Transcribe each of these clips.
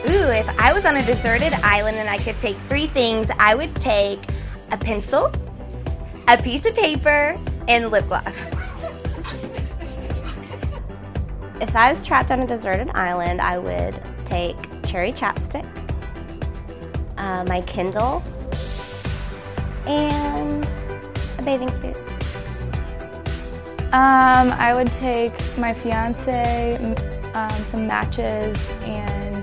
Ooh, if I was on a deserted island and I could take 3 things, I would take a pencil, a piece of paper, and lip gloss. If I was trapped on a deserted island, I would take cherry chapstick, my Kindle, and a bathing suit. I would take my fiance, some matches, and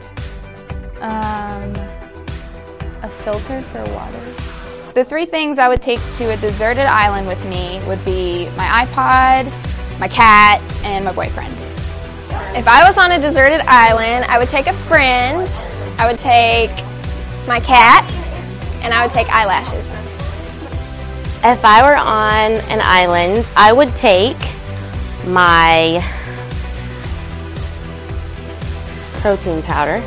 a filter for water. The 3 things I would take to a deserted island with me would be my iPod, my cat, and my boyfriend. If I was on a deserted island, I would take a friend, I would take my cat, and I would take eyelashes. If I were on an island, I would take my protein powder.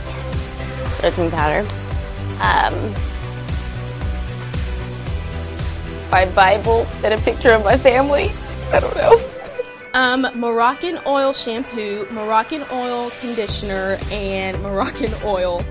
My Bible and a picture of my family. I don't know. Moroccan oil shampoo, Moroccan oil conditioner, and Moroccan oil.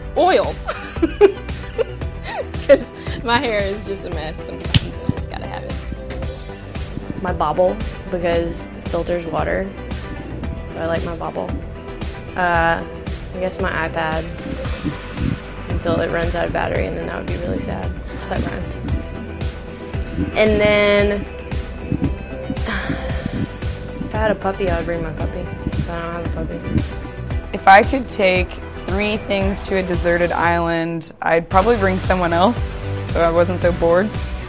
Because my hair is just a mess sometimes, and I just gotta have it. My bobble, because it filters water, so I like my bobble. I guess my iPad, until it runs out of battery, and then that would be really sad. That rhymed. And then, if I had a puppy, I would bring my puppy, but I don't have a puppy. If I could take 3 things to a deserted island, I'd probably bring someone else, so I wasn't so bored.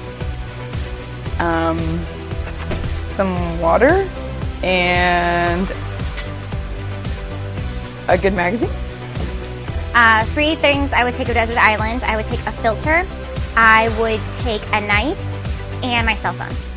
Some water and a good magazine. 3 things I would take to a desert island. I would take a filter, I would take a knife, and my cell phone.